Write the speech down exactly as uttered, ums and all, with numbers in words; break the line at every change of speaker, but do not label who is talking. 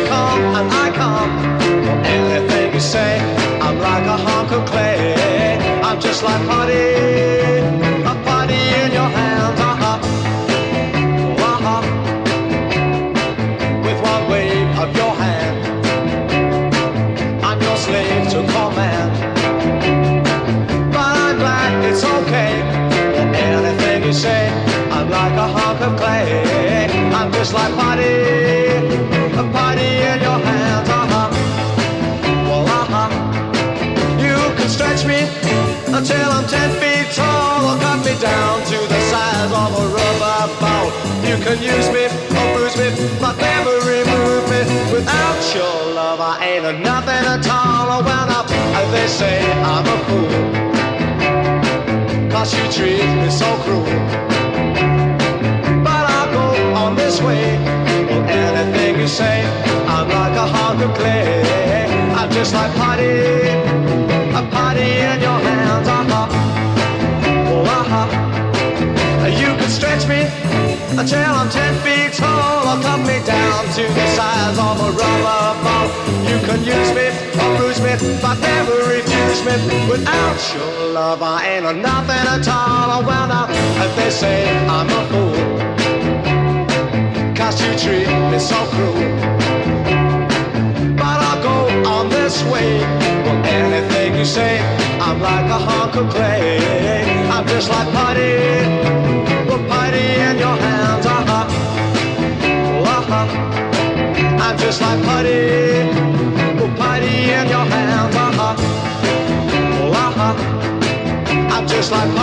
come and I come. Well, anything you say, I'm like a hunk of clay. I'm just like putty, a putty in your hands. Uh-huh, uh-huh. With one wave of your hand, I'm your slave to command. But I'm glad it's okay. Well, anything you say, I'm like a hunk of clay. I'm just like putty, a putty in your hands. Uh-huh, well, uh-huh. You can stretch me until I'm ten feet tall, or cut me down to the size of a rubber ball. You can use me or bruise me, but never remove me. Without your love, I ain't a nothing at all. Oh, well, now they say I'm a fool, 'cause you treat me so cruel. But I'll go on this way. Well, anything you say, I'm like a hunk of clay. I'm just like putty, a putty in your hands. Uh-huh, oh, uh-huh. You can stretch me until I'm ten feet tall, or cut me down to the size of a rubber ball. You can use me or bruise me, but never refuse me. Without your love, I ain't a nothing at all. Oh, well, now, if they say I'm a fool, 'cause you treat me so cruel. But I'll go on this way. Well, anything you say, I'm like a hunk of clay. I'm just like putty, well, putty in your hands. Uh-huh, well, uh-huh. I'm just like putty, well, putty in your hands. Uh-huh, well, uh-huh. I'm just like